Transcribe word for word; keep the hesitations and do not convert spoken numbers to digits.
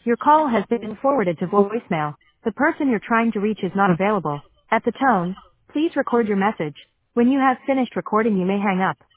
Your call has been forwarded to voicemail. The person you're trying to reach is not available. At the tone, please record your message. When you have finished recording, you may hang up.